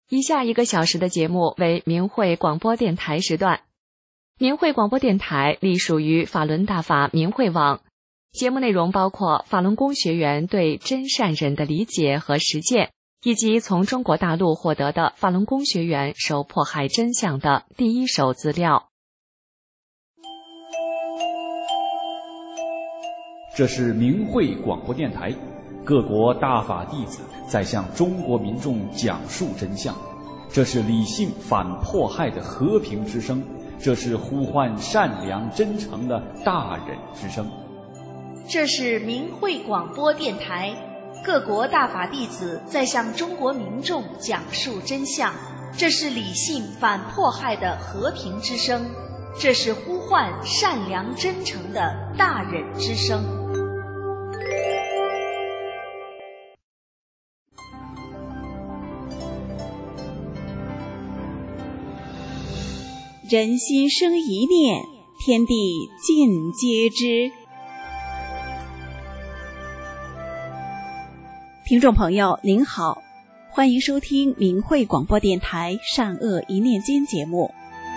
以下1个小时的节目为明慧广播电台时段。明慧广播电台隶属于法轮大法明慧网，节目内容包括法轮功学员对真善忍的理解和实践，以及从中国大陆获得的法轮功学员受迫害真相的第一手资料。 这是明慧广播电台，各国大法弟子在向中国民众讲述真相，这是理性反迫害的和平之声，这是呼唤善良真诚的大忍之声。 这是明慧广播电台，各国大法弟子在向中国民众讲述真相，这是理性反迫害的和平之声，这是呼唤善良真诚的大忍之声。 人心生一念，天地尽皆知。听众朋友您好，欢迎收听明慧广播电台善恶一念间节目。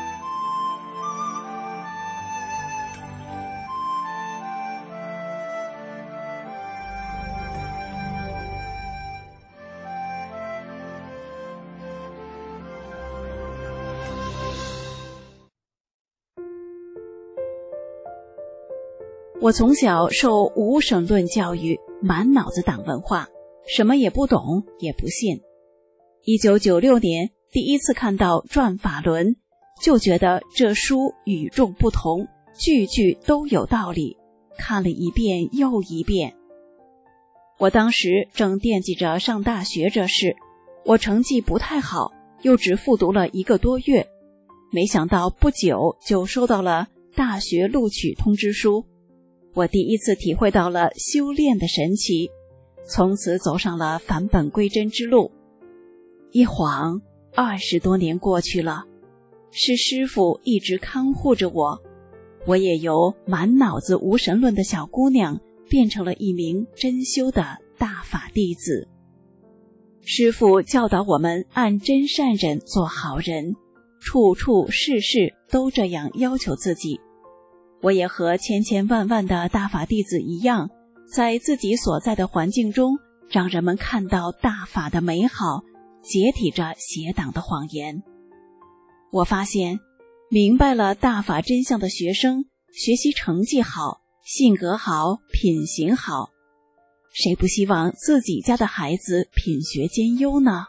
我从小受无神论教育，满脑子党文化，什么也不懂，也不信。1996年第一次看到《转法轮》，就觉得这书与众不同，句句都有道理，看了一遍又一遍。我当时正惦记着上大学这事，我成绩不太好，又只复读了1个多月，没想到不久就收到了大学录取通知书。我第一次体会到了修炼的神奇，从此走上了返本归真之路。一晃20多年过去了，是师父一直看护着我，我也由满脑子无神论的小姑娘变成了一名真修的大法弟子。师父教导我们按真善忍做好人，处处事事都这样要求自己。我也和千千万万的大法弟子一样，在自己所在的环境中，让人们看到大法的美好，解体着邪党的谎言。我发现，明白了大法真相的学生，学习成绩好，性格好，品行好。谁不希望自己家的孩子品学兼优呢？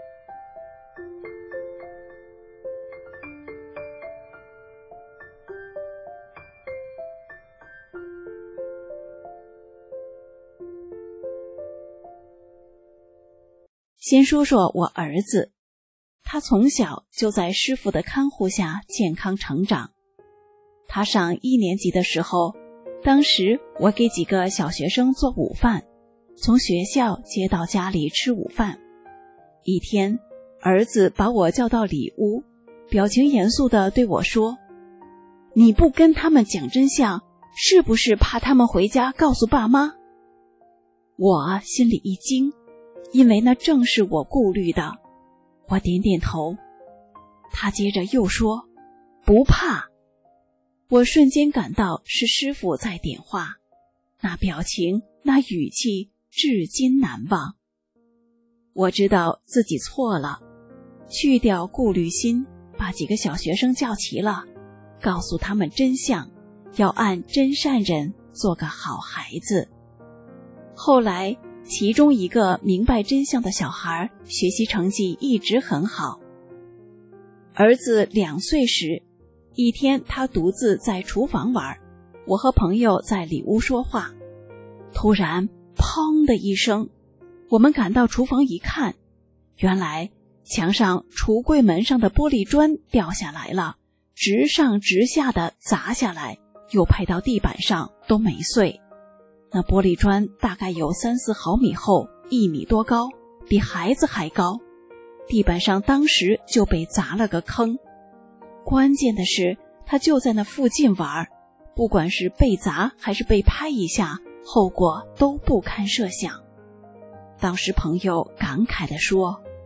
先说说我儿子，他从小就在师父的看护下健康成长。他上1年级的时候，当时我给几个小学生做午饭，从学校接到家里吃午饭。一天，儿子把我叫到里屋，表情严肃地对我说：“你不跟他们讲真相，是不是怕他们回家告诉爸妈？”我心里一惊，因为那正是我顾虑的。我点点头。他接着又说：“不怕。”我瞬间感到是师父在点化，那表情，那语气，至今难忘。我知道自己错了，去掉顾虑心，把几个小学生叫齐了，告诉他们真相，要按真善忍做个好孩子。后来其中一个明白真相的小孩学习成绩一直很好。儿子2岁时，一天他独自在厨房玩，我和朋友在里屋说话，突然砰的一声，我们赶到厨房一看，原来墙上橱柜门上的玻璃砖掉下来了，直上直下的砸下来，又拍到地板上，都没碎。那玻璃砖大概有3-4毫米厚，1米多高，比孩子还高。地板上当时就被砸了个坑。关键的是，他就在那附近玩，不管是被砸还是被拍一下，后果都不堪设想。当时朋友感慨地说：“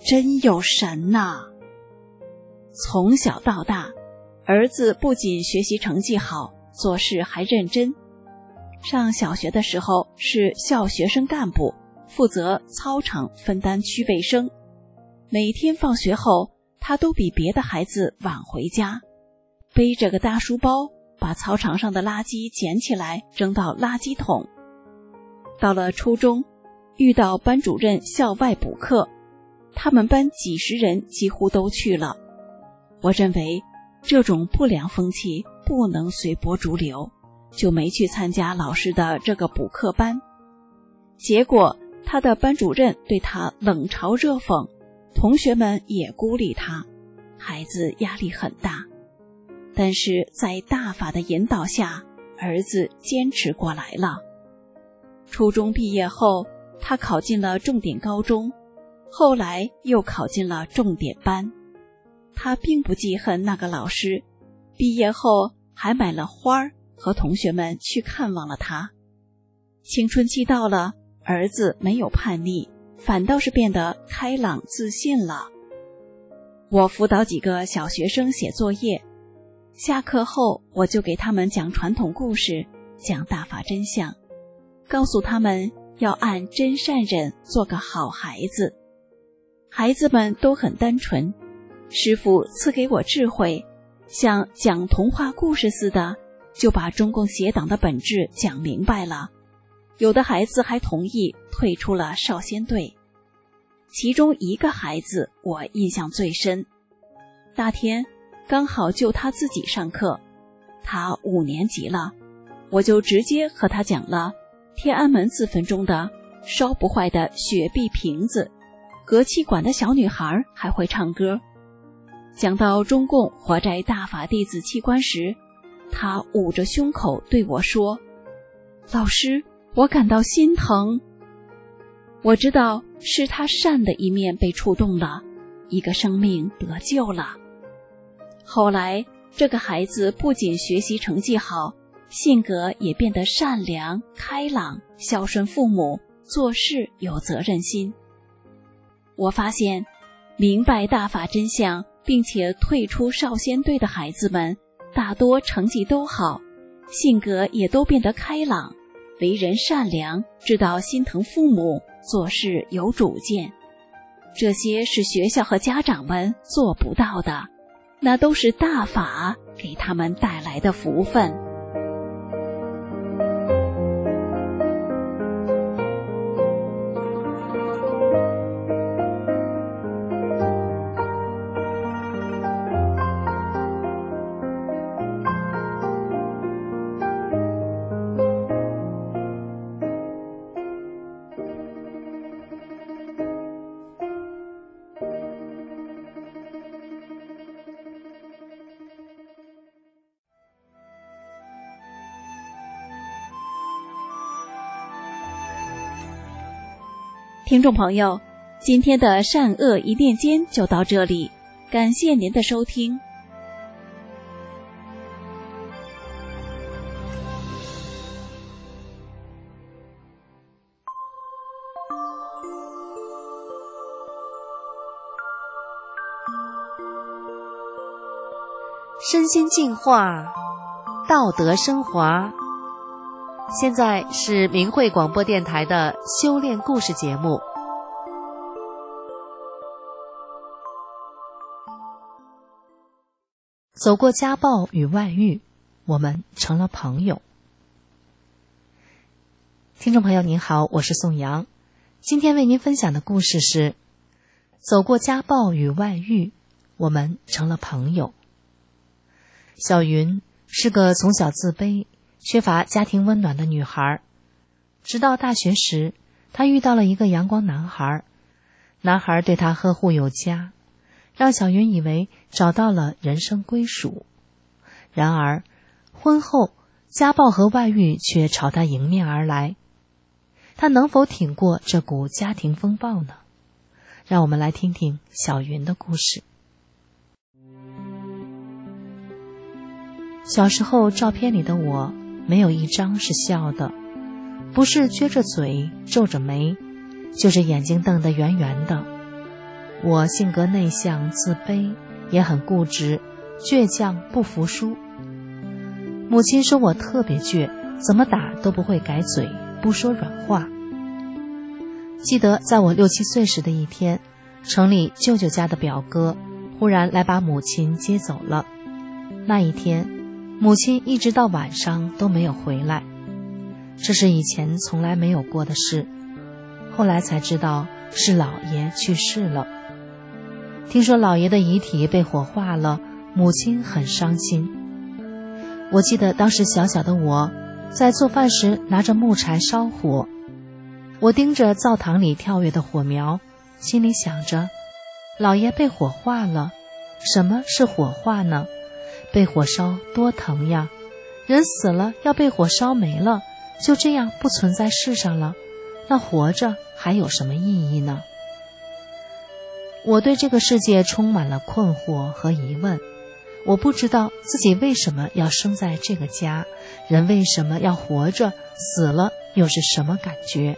真有神呐！从小到大，儿子不仅学习成绩好，做事还认真。上小学的时候是校学生干部，负责操场分担区卫生。每天放学后，他都比别的孩子晚回家，背着个大书包，把操场上的垃圾捡起来扔到垃圾桶。到了初中，遇到班主任校外补课，他们班几十人几乎都去了。我认为这种不良风气不能随波逐流，就没去参加老师的这个补课班。结果他的班主任对他冷嘲热讽，同学们也孤立他，孩子压力很大。但是在大法的引导下，儿子坚持过来了。初中毕业后，他考进了重点高中，后来又考进了重点班。他并不记恨那个老师，毕业后还买了花儿和同学们去看望了他。青春期到了，儿子没有叛逆，反倒是变得开朗自信了。我辅导几个小学生写作业，下课后我就给他们讲传统故事，讲大法真相，告诉他们要按真善忍做个好孩子。孩子们都很单纯，师父赐给我智慧，像讲童话故事似的，就把中共邪党的本质讲明白了。有的孩子还同意退出了少先队。其中一个孩子我印象最深，那天刚好就他自己上课，他5年级了，我就直接和他讲了天安门自焚中的烧不坏的雪碧瓶子，隔气馆的小女孩还会唱歌。讲到中共活摘大法弟子器官时，他捂着胸口对我说：老师，我感到心疼。我知道是他善的一面被触动了，一个生命得救了。后来这个孩子不仅学习成绩好，性格也变得善良开朗，孝顺父母，做事有责任心。我发现明白大法真相并且退出少先队的孩子们，大多成绩都好，性格也都变得开朗，为人善良，知道心疼父母，做事有主见。这些是学校和家长们做不到的，那都是大法给他们带来的福分。听众朋友，今天的善恶一念间就到这里，感谢您的收听。 身心净化，道德升华。现在是明慧广播电台的修炼故事节目。走过家暴与外遇，我们成了朋友。听众朋友您好，我是宋阳，今天为您分享的故事是走过家暴与外遇，我们成了朋友。小云是个从小自卑缺乏家庭温暖的女孩，直到大学时，她遇到了一个阳光男孩，男孩对她呵护有加，让小云以为找到了人生归属。然而，婚后家暴和外遇却朝她迎面而来，她能否挺过这股家庭风暴呢？让我们来听听小云的故事。小时候照片里的我没有一张是笑的，不是撅着嘴皱着眉，就是眼睛瞪得圆圆的。 我性格内向自卑，也很固执，倔强不服输。母亲说我特别倔，怎么打都不会改嘴，不说软话。记得在我6、7岁时的一天，城里舅舅家的表哥忽然来把母亲接走了。那一天，母亲一直到晚上都没有回来，这是以前从来没有过的事。后来才知道是姥爷去世了。听说姥爷的遗体被火化了，母亲很伤心。我记得当时小小的我在做饭时拿着木柴烧火，我盯着灶堂里跳跃的火苗，心里想着，姥爷被火化了，什么是火化呢？被火烧多疼呀！人死了要被火烧没了，就这样不存在世上了，那活着还有什么意义呢？我对这个世界充满了困惑和疑问，我不知道自己为什么要生在这个家，人为什么要活着，死了又是什么感觉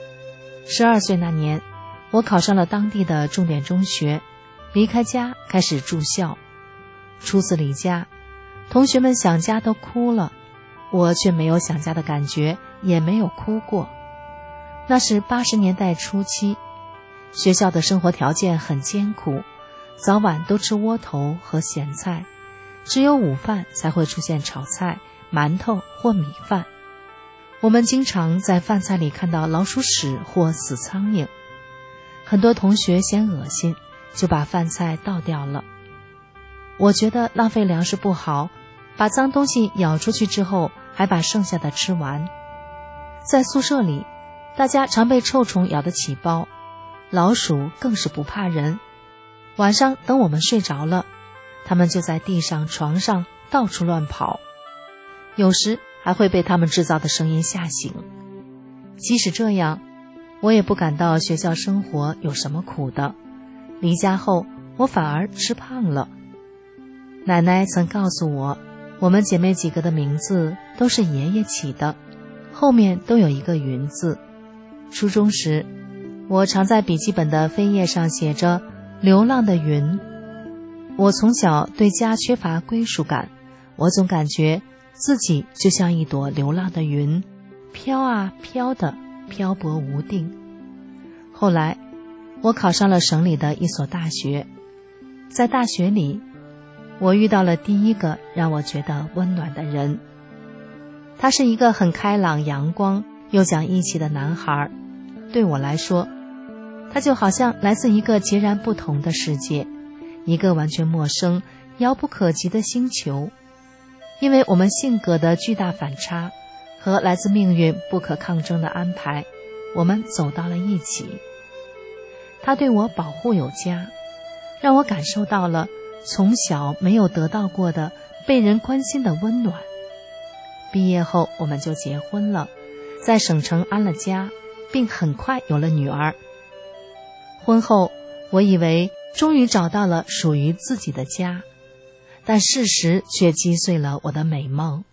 ？12岁那年，我考上了当地的重点中学，离开家开始住校。初次离家，同学们想家都哭了，我却没有想家的感觉，也没有哭过。那是80年代初期，学校的生活条件很艰苦，早晚都吃窝头和咸菜，只有午饭才会出现炒菜、馒头或米饭。我们经常在饭菜里看到老鼠屎或死苍蝇，很多同学嫌恶心，就把饭菜倒掉了。我觉得浪费粮食不好，把脏东西舀出去之后，还把剩下的吃完。在宿舍里，大家常被臭虫咬得起包，老鼠更是不怕人。晚上等我们睡着了，它们就在地上、床上到处乱跑，有时还会被它们制造的声音吓醒。即使这样，我也不感到学校生活有什么苦的。离家后，我反而吃胖了。奶奶曾告诉我，我们姐妹几个的名字都是爷爷起的，后面都有一个云字。初中时，我常在笔记本的扉页上写着流浪的云。我从小对家缺乏归属感，我总感觉自己就像一朵流浪的云，飘啊飘的，漂泊无定。后来我考上了省里的一所大学，在大学里，我遇到了第一个让我觉得温暖的人。他是一个很开朗、阳光又讲义气的男孩。对我来说，他就好像来自一个截然不同的世界，一个完全陌生、遥不可及的星球。因为我们性格的巨大反差和来自命运不可抗争的安排，我们走到了一起。他对我保护有加，让我感受到了从小没有得到过的被人关心的温暖。毕业后我们就结婚了，在省城安了家，并很快有了女儿。婚后，我以为终于找到了属于自己的家，但事实却击碎了我的美梦。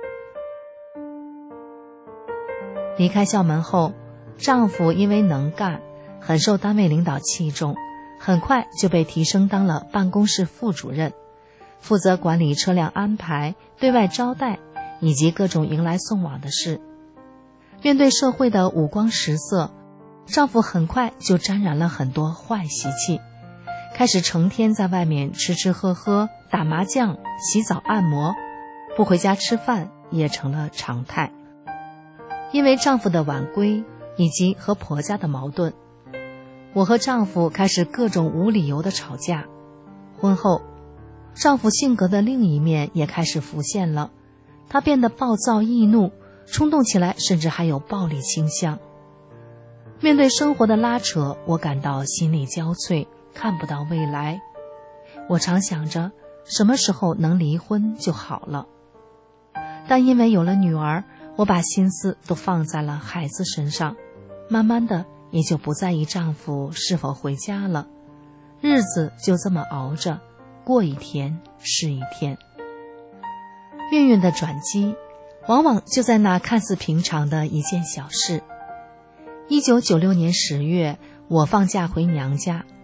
离开校门后，丈夫因为能干，很受单位领导器重，很快就被提升当了办公室副主任，负责管理车辆安排、对外招待以及各种迎来送往的事。面对社会的五光十色，丈夫很快就沾染了很多坏习气，开始成天在外面吃吃喝喝、打麻将、洗澡按摩，不回家吃饭也成了常态。因为丈夫的晚归以及和婆家的矛盾，我和丈夫开始各种无理由的吵架。婚后，丈夫性格的另一面也开始浮现了，他变得暴躁易怒，冲动起来甚至还有暴力倾向。面对生活的拉扯，我感到心力交瘁，看不到未来。我常想着什么时候能离婚就好了，但因为有了女儿，我把心思都放在了孩子身上，慢慢的也就不在意丈夫是否回家了。日子就这么熬着，过一天是一天。命运的转机往往就在那看似平常的一件小事。1996年10月，我放假回娘家，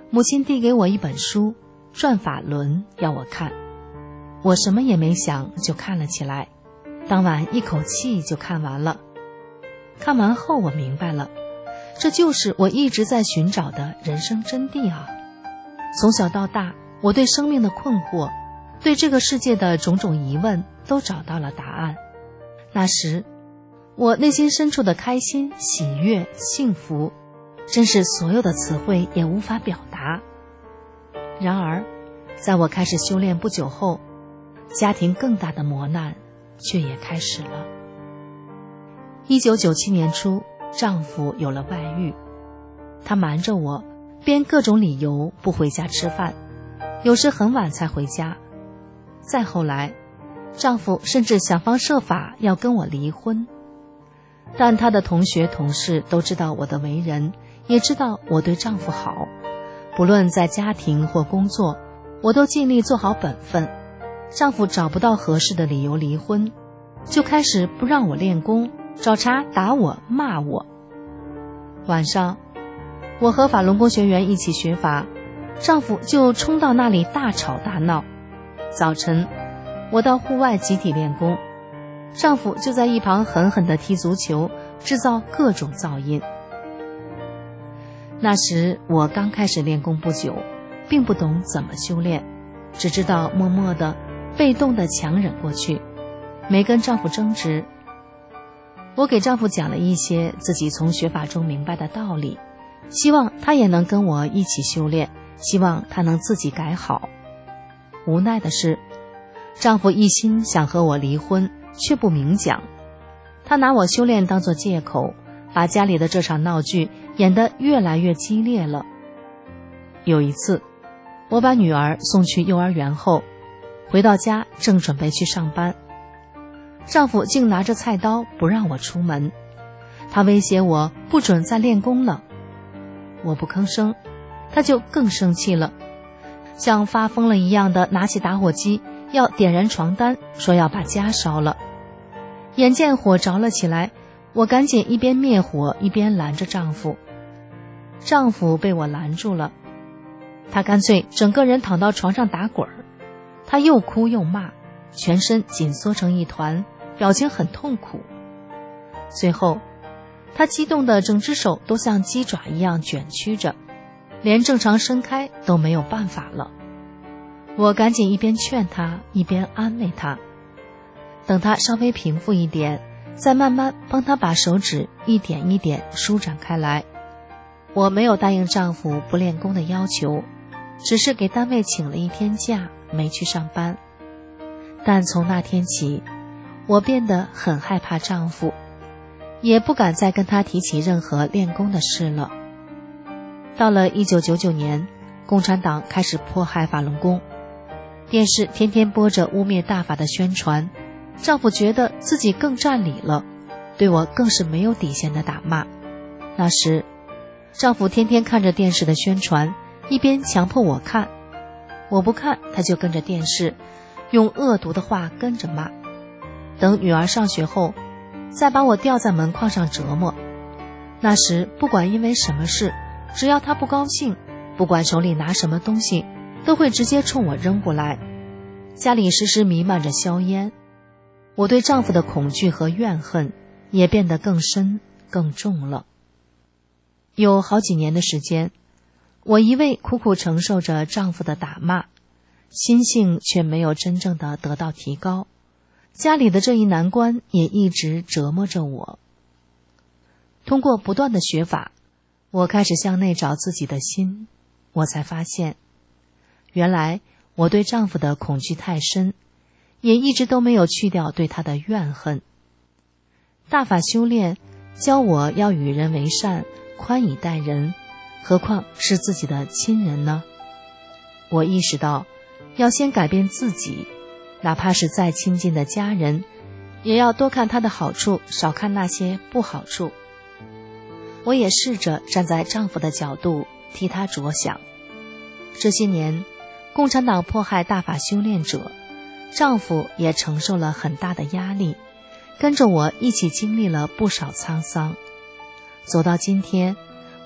母亲递给我一本书《转法轮》，要我看。我什么也没想就看了起来，当晚一口气就看完了。看完后我明白了，这就是我一直在寻找的人生真谛啊！从小到大，我对生命的困惑，对这个世界的种种疑问都找到了答案。那时我内心深处的开心、喜悦、幸福，真是所有的词汇也无法表达。然而在我开始修炼不久后，家庭更大的磨难却也开始了。1997年初，丈夫有了外遇，他瞒着我，编各种理由不回家吃饭，有时很晚才回家。再后来，丈夫甚至想方设法要跟我离婚。但她的同学同事都知道我的为人，也知道我对丈夫好，不论在家庭或工作，我都尽力做好本分。丈夫找不到合适的理由离婚，就开始不让我练功，找茬打我骂我。晚上我和法轮功学员一起学法，丈夫就冲到那里大吵大闹。早晨我到户外集体练功，丈夫就在一旁狠狠地踢足球，制造各种噪音。那时我刚开始练功不久，并不懂怎么修炼，只知道默默地被动地强忍过去，没跟丈夫争执。我给丈夫讲了一些自己从学法中明白的道理，希望他也能跟我一起修炼，希望他能自己改好。无奈的是，丈夫一心想和我离婚，却不明讲。他拿我修炼当作借口，把家里的这场闹剧演得越来越激烈了。有一次，我把女儿送去幼儿园后，回到家正准备去上班，丈夫竟拿着菜刀不让我出门，他威胁我不准再练功了。我不吭声，他就更生气了，像发疯了一样的拿起打火机要点燃床单，说要把家烧了。眼见火着了起来，我赶紧一边灭火一边拦着丈夫。丈夫被我拦住了，他干脆整个人躺到床上打滚，他又哭又骂，全身紧缩成一团，表情很痛苦。最后他激动的整只手都像鸡爪一样卷曲着，连正常伸开都没有办法了。我赶紧一边劝他一边安慰他，等他稍微平复一点，再慢慢帮他把手指一点一点舒展开来。我没有答应丈夫不练功的要求，只是给单位请了一天假，没去上班。但从那天起，我变得很害怕丈夫，也不敢再跟他提起任何练功的事了。到了1999年，共产党开始迫害法轮功，电视天天播着污蔑大法的宣传，丈夫觉得自己更占理了，对我更是没有底线的打骂。那时丈夫天天看着电视的宣传，一边强迫我看，我不看他就跟着电视用恶毒的话跟着骂。等女儿上学后，再把我吊在门框上折磨。那时不管因为什么事，只要他不高兴，不管手里拿什么东西，都会直接冲我扔过来。家里时时弥漫着硝烟，我对丈夫的恐惧和怨恨也变得更深更重了。有好几年的时间，我一味苦苦承受着丈夫的打骂，心性却没有真正的得到提高，家里的这一难关也一直折磨着我。通过不断的学法，我开始向内找自己的心，我才发现，原来我对丈夫的恐惧太深，也一直都没有去掉对他的怨恨。大法修炼教我要与人为善，宽以待人，何况是自己的亲人呢？我意识到要先改变自己，哪怕是再亲近的家人，也要多看他的好处，少看那些不好处。我也试着站在丈夫的角度替他着想。这些年共产党迫害大法修炼者，丈夫也承受了很大的压力，跟着我一起经历了不少沧桑。走到今天，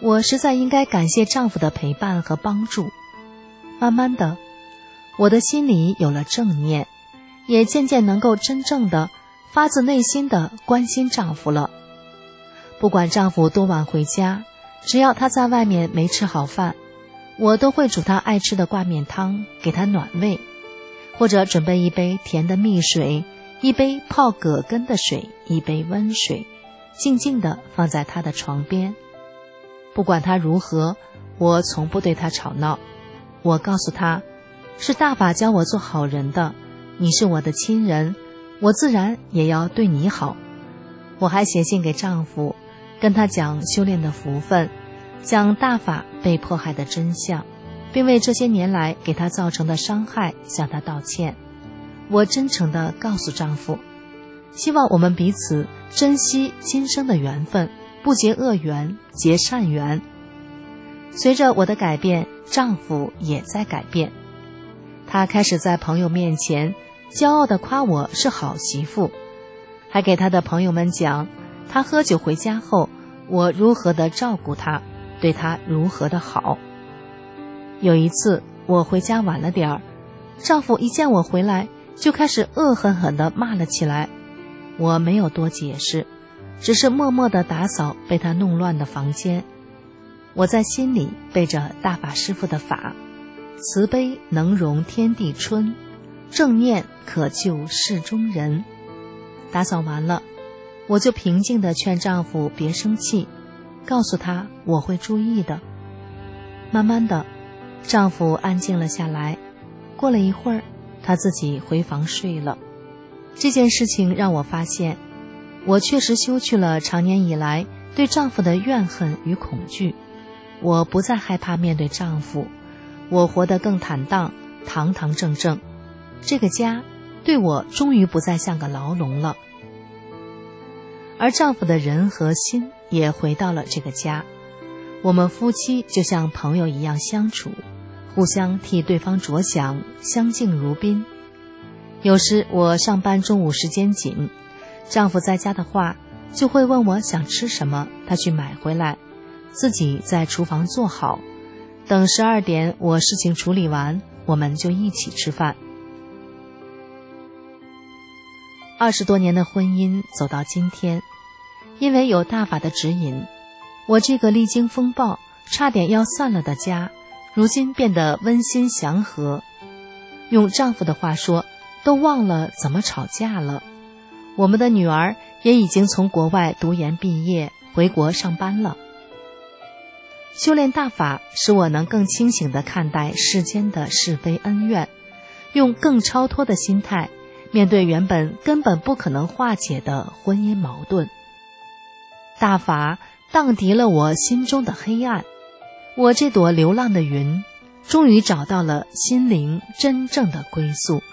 我实在应该感谢丈夫的陪伴和帮助。慢慢的，我的心里有了正念，也渐渐能够真正的发自内心的关心丈夫了。不管丈夫多晚回家，只要他在外面没吃好饭，我都会煮他爱吃的挂面汤给他暖胃，或者准备一杯甜的蜜水，一杯泡葛根的水，一杯温水，静静地放在他的床边。不管他如何，我从不对他吵闹。我告诉他，是大法教我做好人的，你是我的亲人，我自然也要对你好。我还写信给丈夫，跟他讲修炼的福分，讲大法被迫害的真相，并为这些年来给他造成的伤害向他道歉。我真诚地告诉丈夫，希望我们彼此珍惜今生的缘分，不结恶缘，结善缘。随着我的改变，丈夫也在改变。他开始在朋友面前骄傲地夸我是好媳妇，还给他的朋友们讲他喝酒回家后我如何的照顾他，对他如何的好。有一次我回家晚了点儿，丈夫一见我回来就开始恶狠狠地骂了起来。我没有多解释，只是默默地打扫被他弄乱的房间。我在心里背着大法师父的法，慈悲能容天地春，正念可救世中人。打扫完了，我就平静地劝丈夫别生气，告诉他我会注意的。慢慢的，丈夫安静了下来，过了一会儿，他自己回房睡了。这件事情让我发现，我确实修去了长年以来对丈夫的怨恨与恐惧。我不再害怕面对丈夫，我活得更坦荡，堂堂正正。这个家对我终于不再像个牢笼了。而丈夫的人和心也回到了这个家，我们夫妻就像朋友一样相处，互相替对方着想，相敬如宾。有时我上班中午时间紧，丈夫在家的话就会问我想吃什么，他去买回来，自己在厨房做好，等12点我事情处理完，我们就一起吃饭。20多年的婚姻走到今天，因为有大法的指引，我这个历经风暴差点要散了的家，如今变得温馨祥和。用丈夫的话说，都忘了怎么吵架了。我们的女儿也已经从国外读研毕业，回国上班了。修炼大法使我能更清醒地看待世间的是非恩怨，用更超脱的心态面对原本根本不可能化解的婚姻矛盾。大法荡涤了我心中的黑暗，我这朵流浪的云终于找到了心灵真正的归宿。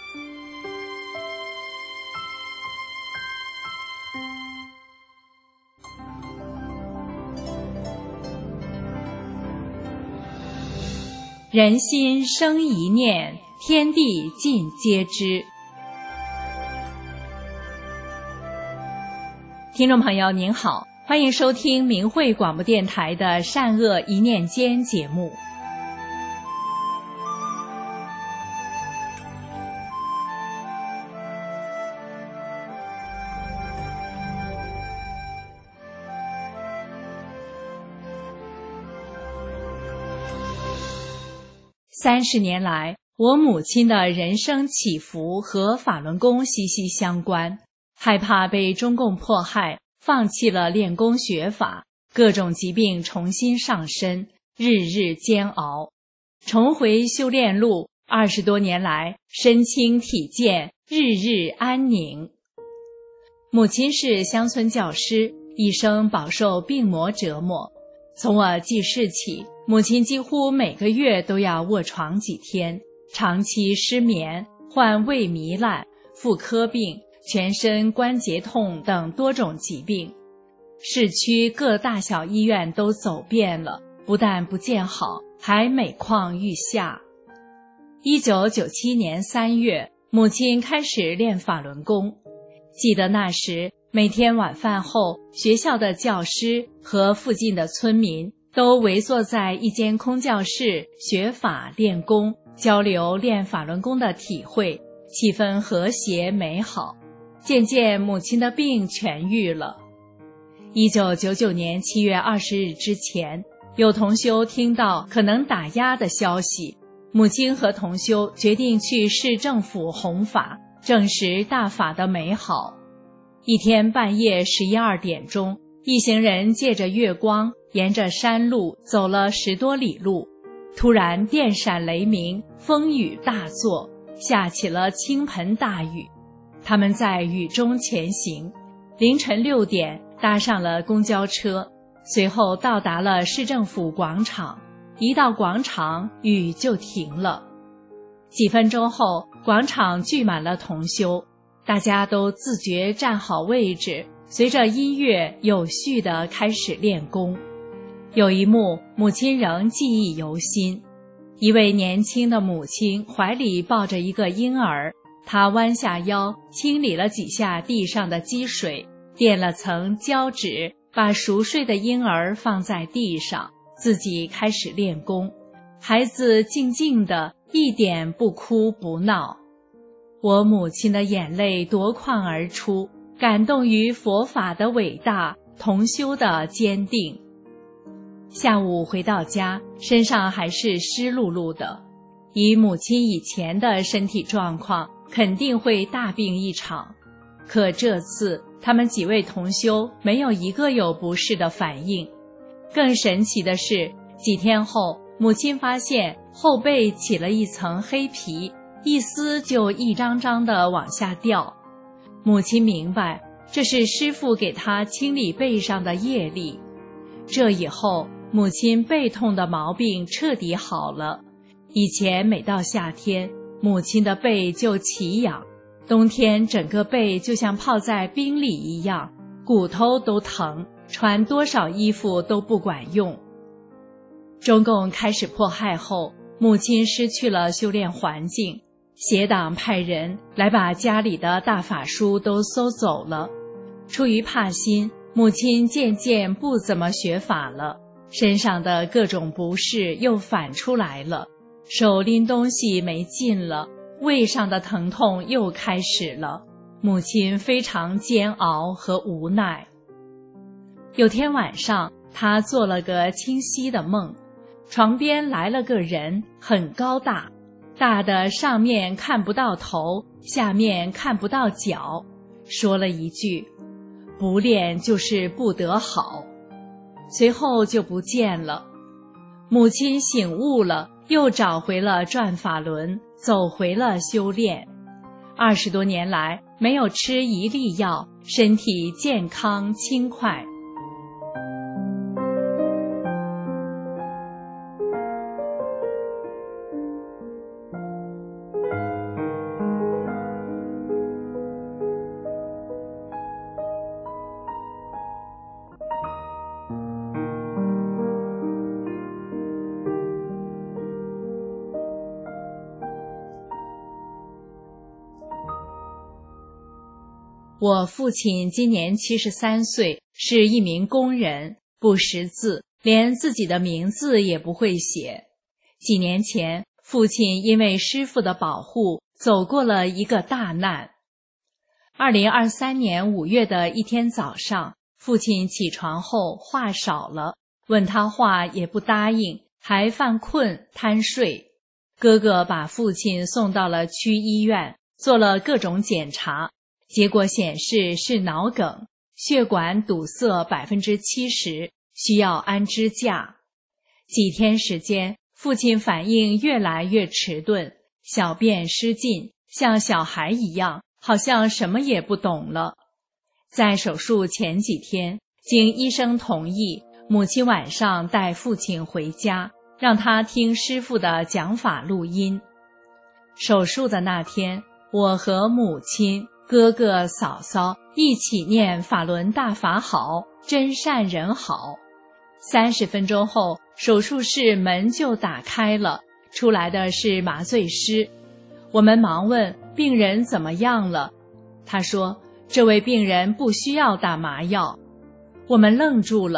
人心生一念，天地尽皆知。听众朋友您好，欢迎收听明慧广播电台的善恶一念间节目。30年来，我母亲的人生起伏和法轮功息息相关，害怕被中共迫害，放弃了练功学法，各种疾病重新上身，日日煎熬。重回修炼路，20多年来，身轻体健，日日安宁。母亲是乡村教师，一生饱受病魔折磨。从我记事起，母亲几乎每个月都要卧床几天，长期失眠，患胃糜烂、妇科病、全身关节痛等多种疾病。市区各大小医院都走遍了，不但不见好，还每况愈下。1997年3月，母亲开始练法轮功。记得那时，每天晚饭后，学校的教师和附近的村民都围坐在一间空教室学法练功，交流练法轮功的体会，气氛和谐美好。渐渐母亲的病痊愈了。1999年7月20日之前，有同修听到可能打压的消息，母亲和同修决定去市政府弘法，证实大法的美好。一天半夜11、2点钟，一行人借着月光，沿着山路走了10多里路，突然电闪雷鸣，风雨大作，下起了倾盆大雨。他们在雨中前行，凌晨6点搭上了公交车，随后到达了市政府广场。一到广场，雨就停了。几分钟后，广场聚满了同修，大家都自觉站好位置，随着音乐有序地开始练功。有一幕，母亲仍记忆犹新。一位年轻的母亲怀里抱着一个婴儿，她弯下腰，清理了几下地上的积水，垫了层胶纸，把熟睡的婴儿放在地上，自己开始练功。孩子静静的，一点不哭不闹。我母亲的眼泪夺眶而出，感动于佛法的伟大，同修的坚定。下午回到家，身上还是湿漉漉的。以母亲以前的身体状况，肯定会大病一场。可这次他们几位同修没有一个有不适的反应。更神奇的是，几天后，母亲发现后背起了一层黑皮，一撕就一张张地往下掉。母亲明白，这是师父给她清理背上的业力。这以后，母亲背痛的毛病彻底好了。以前每到夏天，母亲的背就起痒，冬天整个背就像泡在冰里一样，骨头都疼，穿多少衣服都不管用。中共开始迫害后，母亲失去了修炼环境，邪党派人来把家里的大法书都搜走了。出于怕心，母亲渐渐不怎么学法了，身上的各种不适又反出来了，手拎东西没劲了，胃上的疼痛又开始了。母亲非常煎熬和无奈。有天晚上，她做了个清晰的梦，床边来了个人，很高大，大的上面看不到头，下面看不到脚，说了一句：不练就是不得好。随后就不见了。母亲醒悟了，又找回了转法轮，走回了修炼。20多年来，没有吃一粒药，身体健康轻快。我父亲今年73岁，是一名工人，不识字，连自己的名字也不会写。几年前，父亲因为师父的保护，走过了一个大难。2023年5月的一天早上，父亲起床后话少了，问他话也不答应，还犯困贪睡。哥哥把父亲送到了区医院，做了各种检查。结果显示是脑梗，血管堵塞70%，需要安支架。几天时间，父亲反应越来越迟钝，小便失禁，像小孩一样，好像什么也不懂了。在手术前几天，经医生同意，母亲晚上带父亲回家，让他听师父的讲法录音。手术的那天，我和母亲、哥哥嫂嫂一起念法轮大法好，真善人好。30分钟后，手术室门就打开了，出来的是麻醉师。我们忙问病人怎么样了，他说这位病人不需要打麻药。我们愣住了，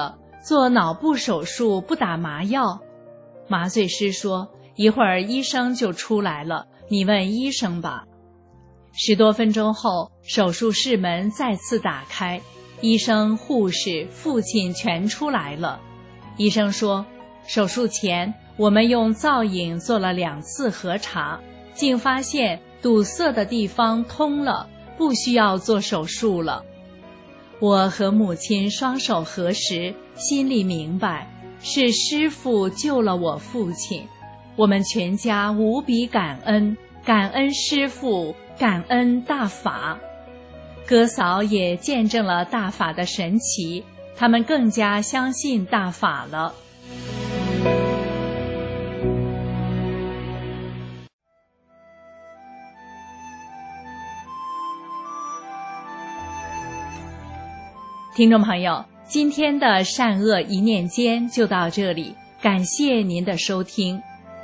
做脑部手术不打麻药？麻醉师说，一会儿医生就出来了，你问医生吧。10多分钟后，手术室门再次打开，医生、护士、父亲全出来了。医生说，手术前我们用造影做了2次核查，竟发现堵塞的地方通了，不需要做手术了。我和母亲双手合十，心里明白，是师父救了我父亲。我们全家无比感恩，感恩师父，感恩大法。哥嫂也见证了大法的神奇，他们更加相信大法了。听众朋友，今天的善恶一念间就到这里，感谢您的收听。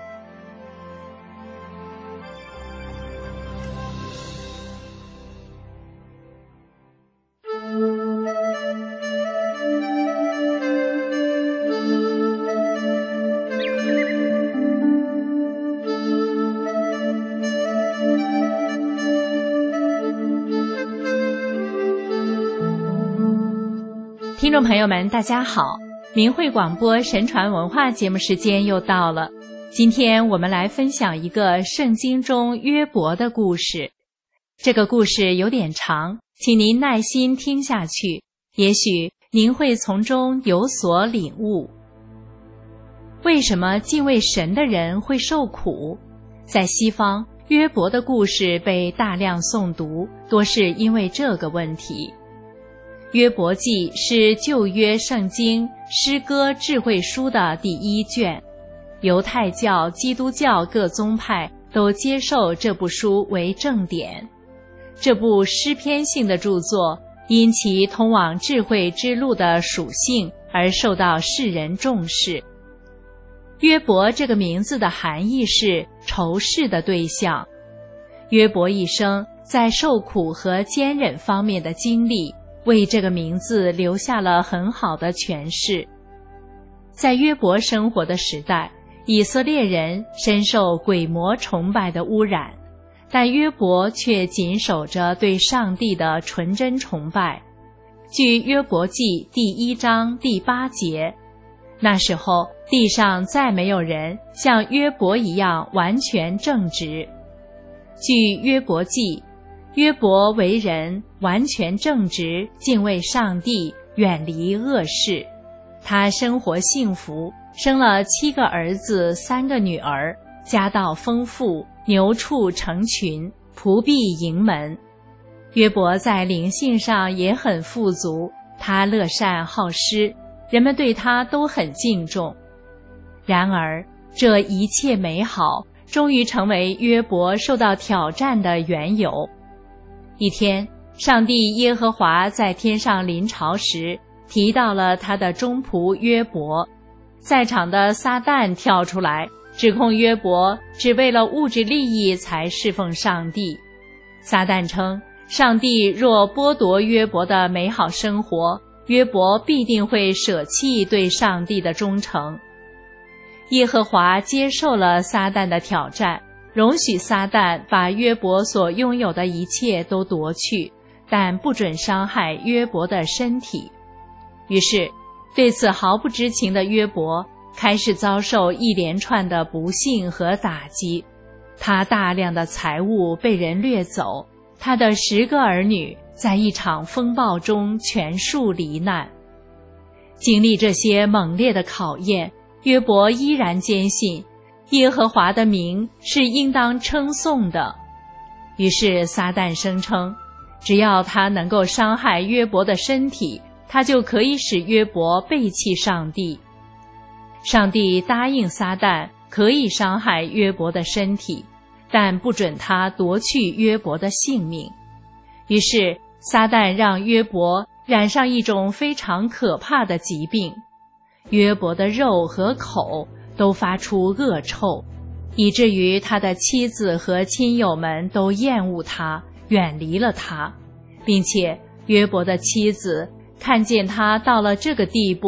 听众朋友们，大家好，明慧广播神传文化节目时间又到了。今天我们来分享一个圣经中约伯的故事。这个故事有点长，请您耐心听下去，也许您会从中有所领悟。为什么敬畏神的人会受苦？在西方，约伯的故事被大量诵读，多是因为这个问题。约伯记是旧约圣经诗歌智慧书的第1卷，犹太教、基督教各宗派都接受这部书为正典。这部诗篇性的著作因其通往智慧之路的属性而受到世人重视。约伯这个名字的含义是仇视的对象。约伯一生在受苦和坚忍方面的经历，为这个名字留下了很好的诠释。在约伯生活的时代，以色列人深受鬼魔崇拜的污染，但约伯却谨守着对上帝的纯真崇拜。据约伯记第1章第8节，那时候地上再没有人像约伯一样完全正直。据约伯记，约伯为人完全正直，敬畏上帝，远离恶事。他生活幸福，生了7个儿子3个女儿，家道丰富，牛畜成群，仆婢盈门。约伯在灵性上也很富足，他乐善好施，人们对他都很敬重。然而，这一切美好终于成为约伯受到挑战的缘由。一天，上帝耶和华在天上临朝时，提到了他的忠仆约伯。在场的撒旦跳出来，指控约伯只为了物质利益才侍奉上帝。撒旦称，上帝若剥夺约伯的美好生活，约伯必定会舍弃对上帝的忠诚。耶和华接受了撒旦的挑战，容许撒旦把约伯所拥有的一切都夺去，但不准伤害约伯的身体。于是，对此毫不知情的约伯开始遭受一连串的不幸和打击。他大量的财物被人掠走，他的10个儿女在一场风暴中全数罹难。经历这些猛烈的考验，约伯依然坚信耶和华的名是应当称颂的。于是撒旦声称，只要他能够伤害约伯的身体，他就可以使约伯背弃上帝。上帝答应撒旦可以伤害约伯的身体，但不准他夺去约伯的性命。于是撒旦让约伯染上一种非常可怕的疾病，约伯的肉和口都发出恶臭，以至于他的妻子和亲友们都厌恶他，远离了他，并且约伯的妻子看见他到了这个地步，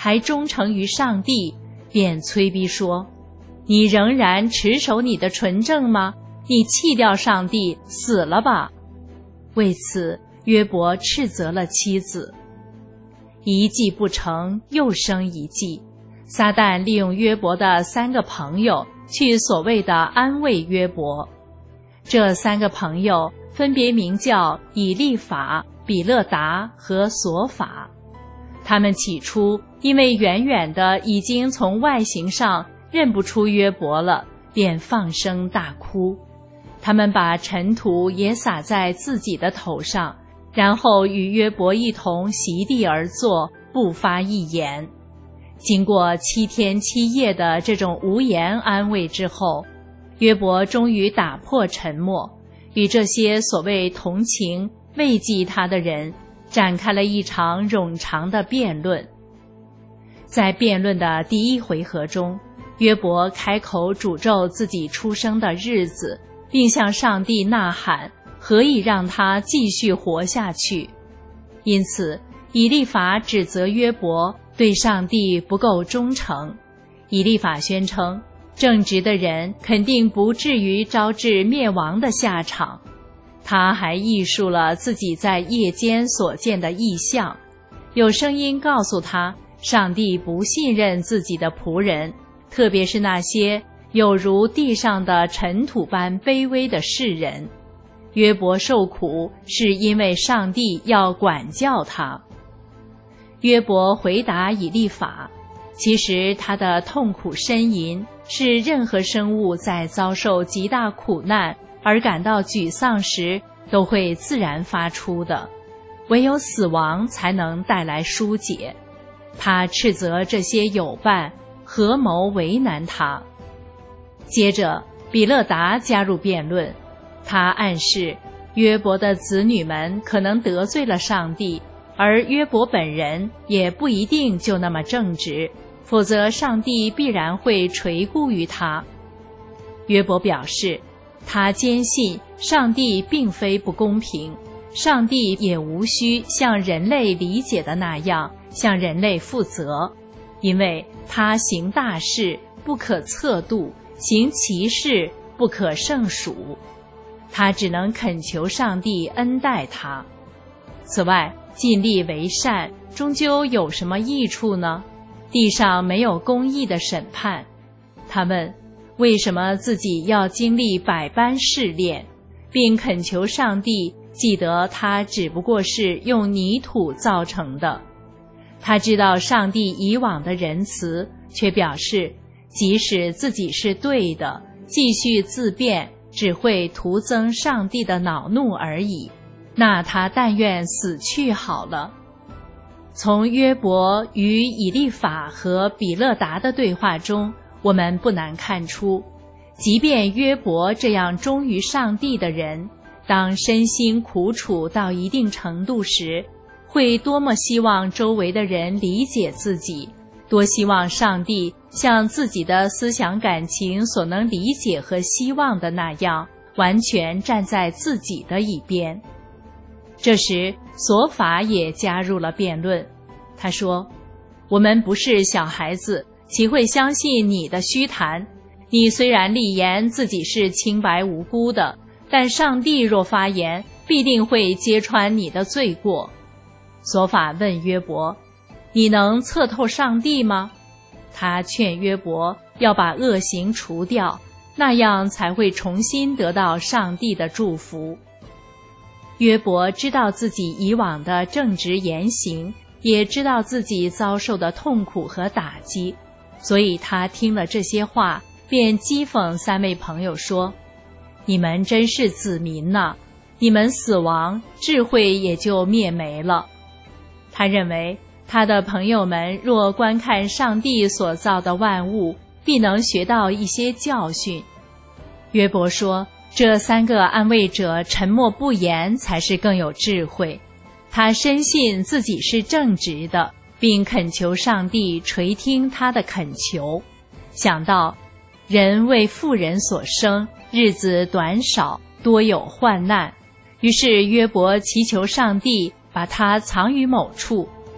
还忠诚于上帝，便催逼说：你仍然持守你的纯正吗？你弃掉上帝，死了吧！为此，约伯斥责了妻子。一计不成，又生一计。撒旦利用约伯的3个朋友去所谓的安慰约伯。这3个朋友分别名叫以利法、比勒达和索法。他们起初因为远远的已经从外形上认不出约伯了，便放声大哭。他们把尘土也撒在自己的头上，然后与约伯一同席地而坐，不发一言。经过7天7夜的这种无言安慰之后，约伯终于打破沉默，与这些所谓同情慰藉他的人展开了一场冗长的辩论。在辩论的第1回合中，约伯开口诅咒自己出生的日子，并向上帝呐喊，何以让他继续活下去。因此，以利法指责约伯对上帝不够忠诚。以利法宣称，正直的人肯定不至于招致灭亡的下场。他还忆述了自己在夜间所见的异象，有声音告诉他，上帝不信任自己的仆人，特别是那些有如地上的尘土般卑微的世人。约伯受苦是因为上帝要管教他。约伯回答以利法，其实他的痛苦呻吟是任何生物在遭受极大苦难而感到沮丧时都会自然发出的，唯有死亡才能带来疏解。他斥责这些友伴合谋为难他。接着，比勒达加入辩论，他暗示约伯的子女们可能得罪了上帝，而约伯本人也不一定就那么正直，否则上帝必然会垂顾于他。约伯表示，他坚信上帝并非不公平，上帝也无需像人类理解的那样向人类负责，因为他行大事不可测度，行奇事不可胜数，他只能恳求上帝恩待他。此外，尽力为善终究有什么益处呢？地上没有公义的审判。他问，为什么自己要经历百般试炼，并恳求上帝记得他只不过是用泥土造成的。他知道上帝以往的仁慈，却表示即使自己是对的，继续自辩只会徒增上帝的恼怒而已，那他但愿死去好了。从约伯与以利法和比勒达的对话中，我们不难看出，即便约伯这样忠于上帝的人，当身心苦楚到一定程度时，会多么希望周围的人理解自己，多希望上帝像自己的思想感情所能理解和希望的那样，完全站在自己的一边。这时，索法也加入了辩论。他说，我们不是小孩子，岂会相信你的虚谈？你虽然立言自己是清白无辜的，但上帝若发言，必定会揭穿你的罪过。索法问约伯，你能测透上帝吗？他劝约伯要把恶行除掉，那样才会重新得到上帝的祝福。约伯知道自己以往的正直言行，也知道自己遭受的痛苦和打击，所以他听了这些话，便讥讽3位朋友说，你们真是子民呐，你们死亡，智慧也就灭没了。他认为他的朋友们若观看上帝所造的万物，必能学到一些教训。约伯说，这3个安慰者沉默不言才是更有智慧。他深信自己是正直的，并恳求上帝垂听他的恳求。想到人为妇人所生，日子短少，多有患难，于是约伯祈求上帝把他藏于某处，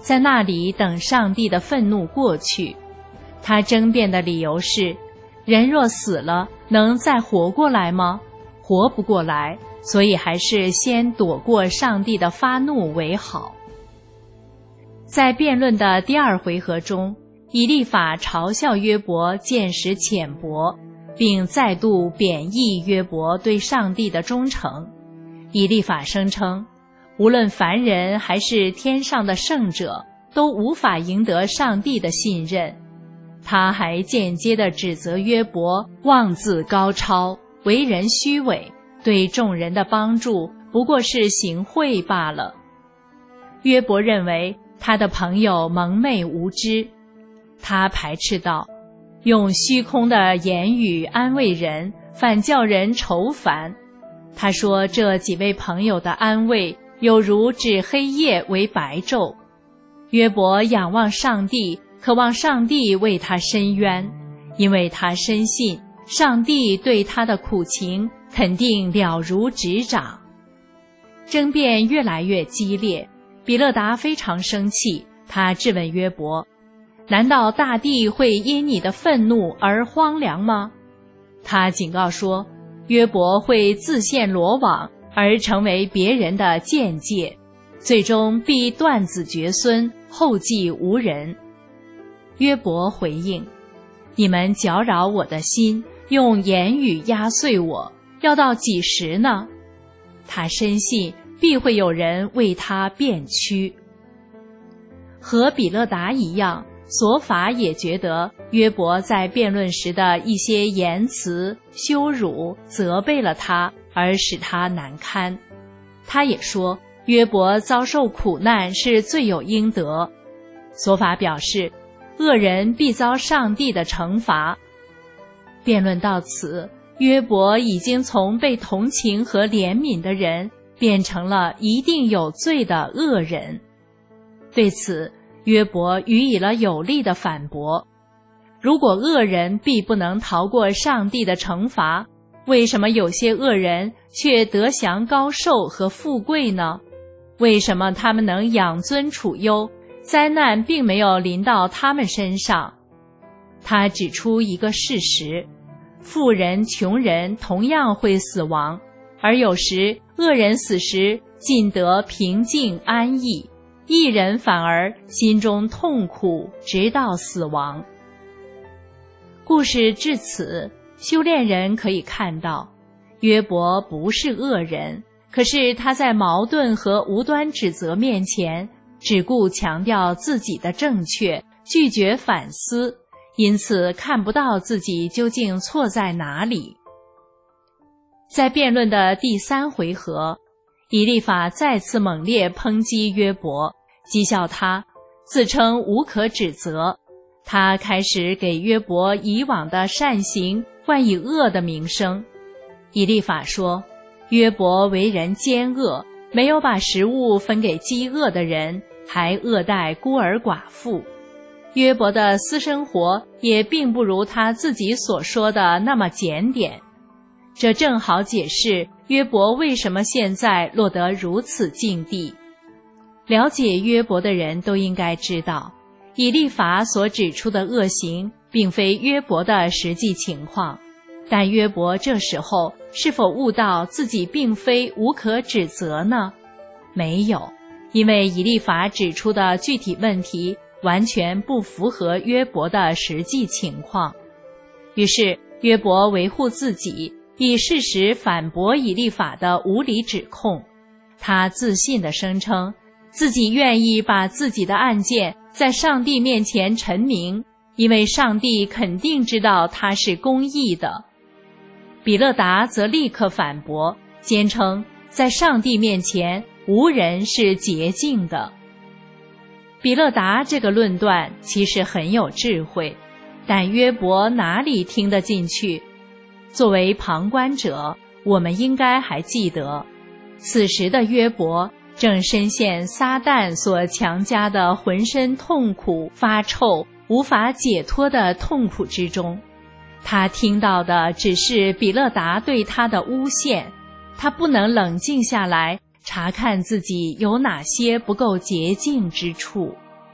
在那里等上帝的愤怒过去。他争辩的理由是，人若死了，能再活过来吗？活不过来，所以还是先躲过上帝的发怒为好。在辩论的第2回合中，以利法嘲笑约伯见识浅薄，并再度贬义约伯对上帝的忠诚。以利法声称，无论凡人还是天上的圣者，都无法赢得上帝的信任。他还间接地指责约伯妄自高超，为人虚伪，对众人的帮助不过是行贿罢了。约伯认为他的朋友蒙昧无知，他排斥道，用虚空的言语安慰人，反叫人愁烦。他说这几位朋友的安慰有如指黑夜为白昼。约伯仰望上帝，渴望上帝为他伸冤，因为他深信上帝对他的苦情肯定了如指掌。争辩越来越激烈，比勒达非常生气，他质问约伯，难道大地会因你的愤怒而荒凉吗？他警告说，约伯会自陷罗网，而成为别人的僭戒，最终必断子绝孙，后继无人。约伯回应，你们搅扰我的心，用言语压碎我，要到几时呢？他深信必会有人为他辩屈。和比勒达一样，索法也觉得约伯在辩论时的一些言辞羞辱责备了他，而使他难堪。他也说约伯遭受苦难是罪有应得。索法表示，恶人必遭上帝的惩罚。辩论到此，约伯已经从被同情和怜悯的人变成了一定有罪的恶人。对此，约伯予以了有力的反驳。如果恶人必不能逃过上帝的惩罚，为什么有些恶人却得享高寿和富贵呢？为什么他们能养尊处优，灾难并没有临到他们身上？他指出一个事实，富人穷人同样会死亡，而有时恶人死时尽得平静安逸，义人反而心中痛苦，直到死亡。故事至此，修炼人可以看到，约伯不是恶人，可是他在矛盾和无端指责面前，只顾强调自己的正确，拒绝反思，因此看不到自己究竟错在哪里。在辩论的第3回合，以利法再次猛烈抨击约伯，讥笑他，自称无可指责。他开始给约伯以往的善行冠以恶的名声。以利法说，约伯为人奸恶，没有把食物分给饥饿的人，还恶待孤儿寡妇。约伯的私生活也并不如他自己所说的那么检点。这正好解释约伯为什么现在落得如此境地。了解约伯的人都应该知道，以利法所指出的恶行并非约伯的实际情况，但约伯这时候是否悟到自己并非无可指责呢？没有，因为以利法指出的具体问题完全不符合约伯的实际情况。于是约伯维护自己，以事实反驳以利法的无理指控。他自信地声称自己愿意把自己的案件在上帝面前陈明，因为上帝肯定知道他是公义的。比勒达则立刻反驳，坚称在上帝面前无人是洁净的。比勒达这个论断其实很有智慧，但约伯哪里听得进去？作为旁观者，我们应该还记得，此时的约伯正深陷撒旦所强加的浑身痛苦、发臭、无法解脱的痛苦之中。他听到的只是比勒达对他的诬陷，他不能冷静下来，查看自己有哪些不够洁净之处。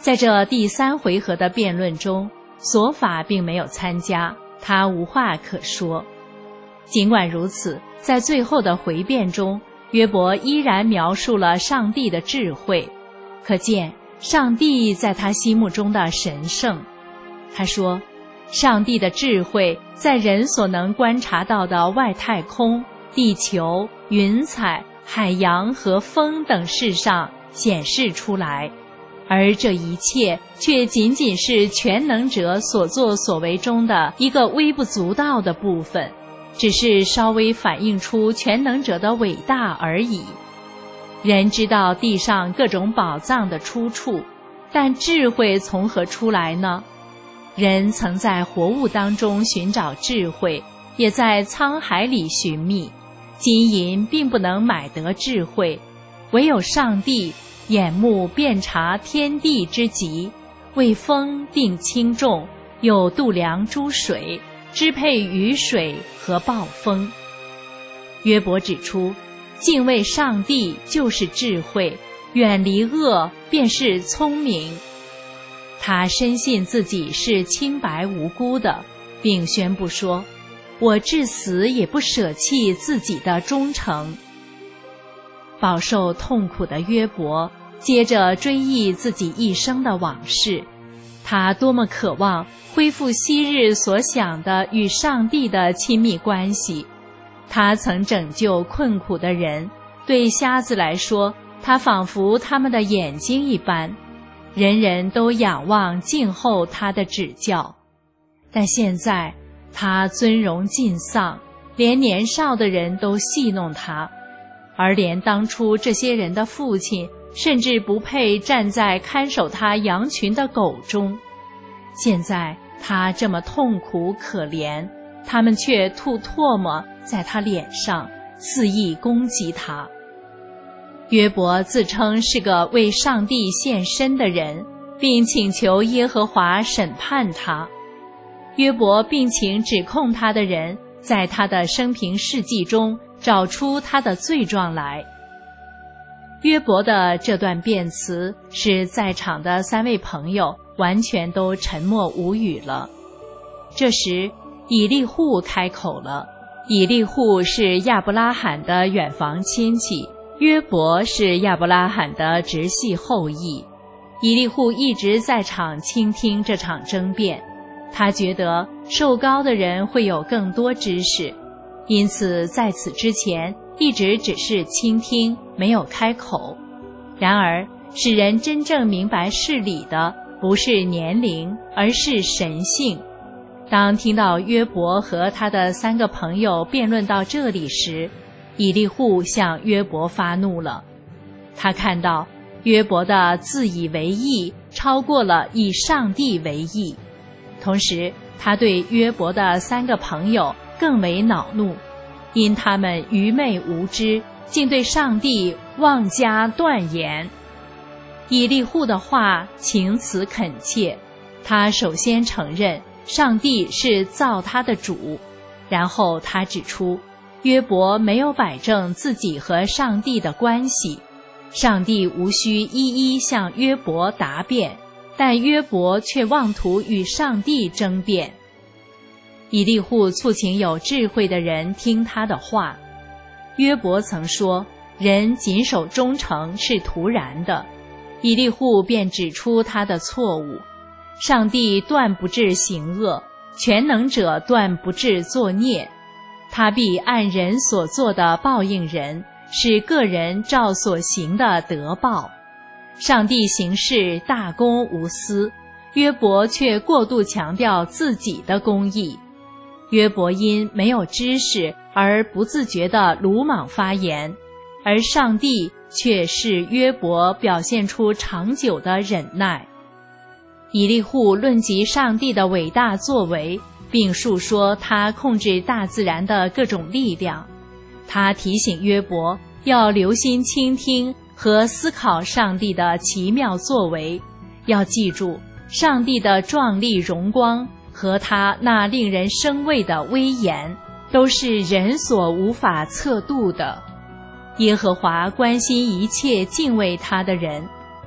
在这第3回合的辩论中，索法并没有参加，他无话可说。尽管如此，在最后的回辩中，约伯依然描述了上帝的智慧，可见上帝在他心目中的神圣。他说，上帝的智慧在人所能观察到的外太空、地球、云彩、海洋和风等事上显示出来，而这一切却仅仅是全能者所作所为中的一个微不足道的部分，只是稍微反映出全能者的伟大而已。人知道地上各种宝藏的出处，但智慧从何出来呢？人曾在活物当中寻找智慧，也在沧海里寻觅，金银并不能买得智慧，唯有上帝眼目遍察天地之极，为风定轻重，又度量诸水，支配雨水和暴风。约伯指出，敬畏上帝就是智慧，远离恶便是聪明。他深信自己是清白无辜的，并宣布说，我至死也不舍弃自己的忠诚。饱受痛苦的约伯接着追忆自己一生的往事，他多么渴望恢复昔日所想的与上帝的亲密关系。他曾拯救困苦的人，对瞎子来说，他仿佛他们的眼睛一般，人人都仰望静候他的指教。但现在他尊荣尽丧，连年少的人都戏弄他，而连当初这些人的父亲甚至不配站在看守他羊群的狗中。现在他这么痛苦可怜，他们却吐唾沫在他脸上，肆意攻击他。约伯自称是个为上帝献身的人，并请求耶和华审判他。约伯并请指控他的人在他的生平事迹中找出他的罪状来。约伯的这段辩词使在场的3位朋友完全都沉默无语了。这时以利户开口了。以利户是亚伯拉罕的远房亲戚，约伯是亚伯拉罕的直系后裔。以利户一直在场倾听这场争辩，他觉得受膏的人会有更多知识，因此在此之前一直只是倾听，没有开口。然而使人真正明白事理的不是年龄，而是神性。当听到约伯和他的3个朋友辩论到这里时，以利户向约伯发怒了。他看到约伯的自以为义超过了以上帝为义，同时他对约伯的3个朋友更为恼怒，因他们愚昧无知，竟对上帝妄加断言。以利户的话情辞恳切，他首先承认上帝是造他的主，然后他指出约伯没有摆正自己和上帝的关系，上帝无需一一向约伯答辩，但约伯却妄图与上帝争辩。以利户促请有智慧的人听他的话。约伯曾说，人谨守忠诚是徒然的。以利户便指出他的错误。上帝断不致行恶，全能者断不致作孽，他必按人所做的报应人，使个人照所行的得报。上帝行事大公无私，约伯却过度强调自己的公义。约伯因没有知识而不自觉地鲁莽发言，而上帝却使约伯表现出长久的忍耐。以利户论及上帝的伟大作为，并述说他控制大自然的各种力量。他提醒约伯要留心倾听和思考上帝的奇妙作为，要记住上帝的壮丽荣光和他那令人生畏的威严，都是人所无法测度的。耶和华关心一切敬畏他的人，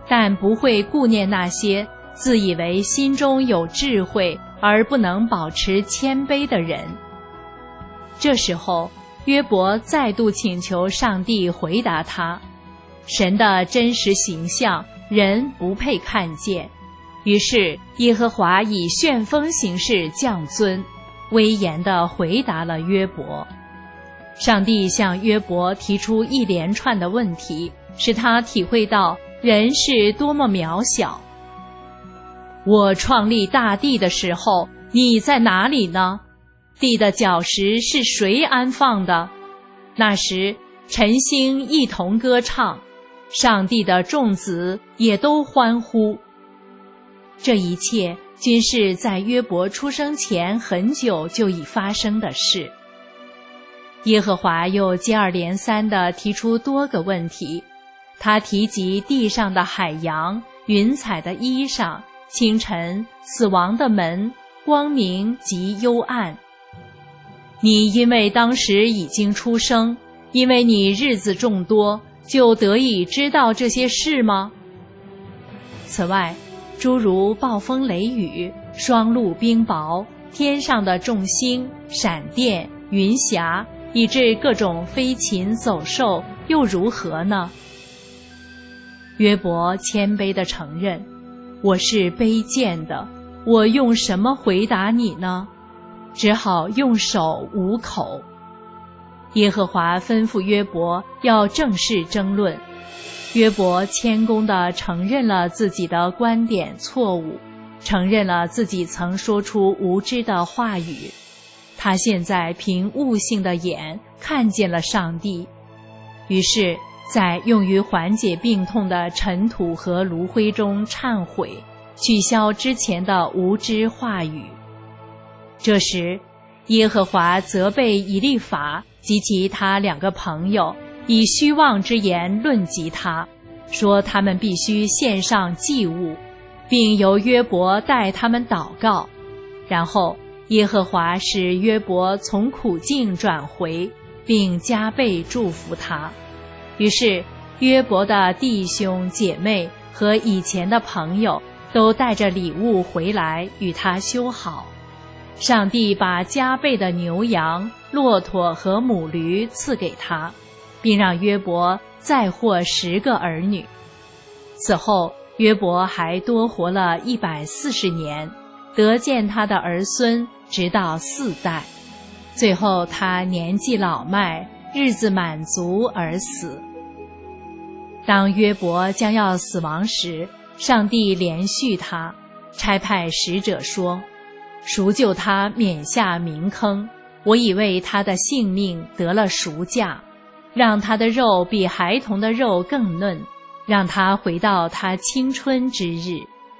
但不会顾念那些自以为心中有智慧而不能保持谦卑的人。这时候，约伯再度请求上帝回答他，神的真实形象人不配看见，于是耶和华以旋风形式降尊，威严地回答了约伯。上帝向约伯提出一连串的问题，使他体会到人是多么渺小。我创立大地的时候，你在哪里呢？地的角石是谁安放的？那时晨星一同歌唱，上帝的众子也都欢呼。这一切均是在约伯出生前很久就已发生的事。耶和华又接二连三地提出多个问题，他提及地上的海洋、云彩的衣裳、清晨、死亡的门、光明及幽暗。你因为当时已经出生，因为你日子众多，就得以知道这些事吗？此外，诸如暴风雷雨、霜露冰雹、天上的众星、闪电、云霞，以致各种飞禽走兽，又如何呢？约伯谦卑地承认，我是卑贱的，我用什么回答你呢？只好用手捂口。耶和华吩咐约伯要正式争论，约伯谦恭地承认了自己的观点错误，承认了自己曾说出无知的话语。他现在凭悟性的眼看见了上帝，于是在用于缓解病痛的尘土和炉灰中忏悔，取消之前的无知话语。这时，耶和华责备以利法及其他2个朋友，以虚妄之言论及他，说他们必须献上祭物，并由约伯代他们祷告。然后耶和华使约伯从苦境转回，并加倍祝福他。于是约伯的弟兄姐妹和以前的朋友都带着礼物回来与他修好。上帝把加倍的牛羊、骆驼和母驴赐给他，并让约伯再获10个儿女。此后约伯还多活了140年，得见他的儿孙直到4代。最后他年纪老迈，日子满足而死。当约伯将要死亡时，上帝怜恤他，差派使者说，赎救他免下冥坑，我已为他的性命得了赎价，让他的肉比孩童的肉更嫩，让他回到他青春之日。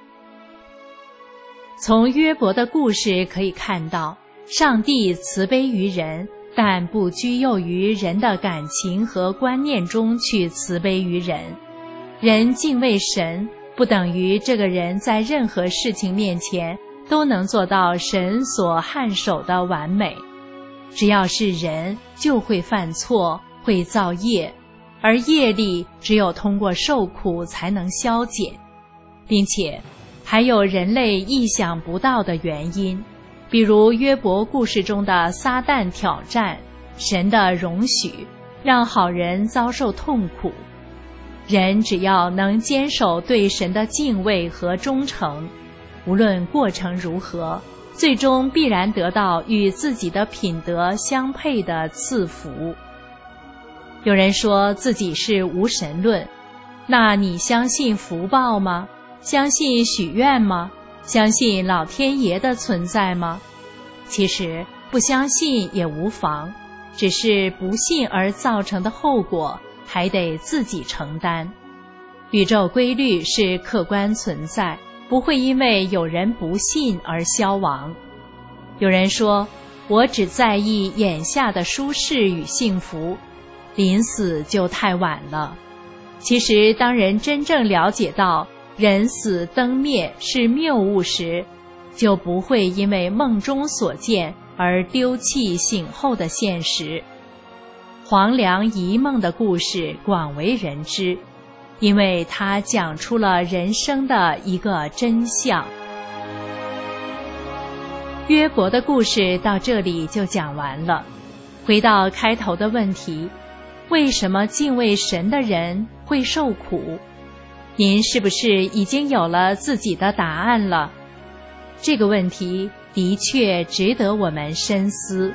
从约伯的故事可以看到，上帝慈悲于人，但不拘囿于人的感情和观念中去慈悲于人。人敬畏神，不等于这个人在任何事情面前都能做到神所hand手的完美。只要是人，就会犯错，会造业，而业力只有通过受苦才能消减，并且还有人类意想不到的原因，比如约伯故事中的撒旦挑战，神的容许，让好人遭受痛苦。人只要能坚守对神的敬畏和忠诚，无论过程如何，最终必然得到与自己的品德相配的赐福。有人说自己是无神论，那你相信福报吗？相信许愿吗？相信老天爷的存在吗？其实不相信也无妨，只是不信而造成的后果还得自己承担。宇宙规律是客观存在，不会因为有人不信而消亡。有人说，我只在意眼下的舒适与幸福，临死就太晚了。其实当人真正了解到人死灯灭是谬误时，就不会因为梦中所见而丢弃醒后的现实。黄粱一梦的故事广为人知， 因为它讲出了人生的一个真相。约伯的故事到这里就讲完了。回到开头的问题，为什么敬畏神的人会受苦？您是不是已经有了自己的答案了？这个问题的确值得我们深思。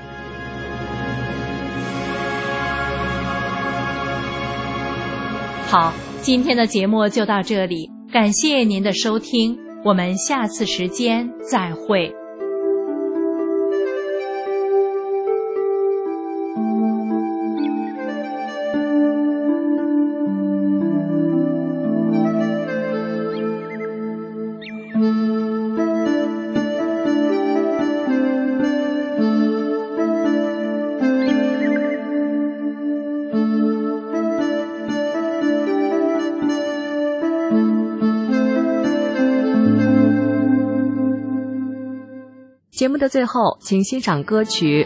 好，今天的节目就到这里，感谢您的收听，我们下次时间再会。 节目的最后，请欣赏歌曲。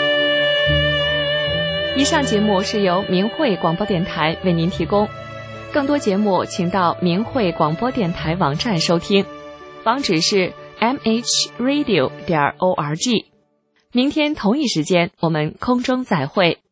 以上节目是由明慧广播电台为您提供， 更多节目请到明慧广播电台网站收听，网址是 mhradio.org。明天同一时间我们空中再会。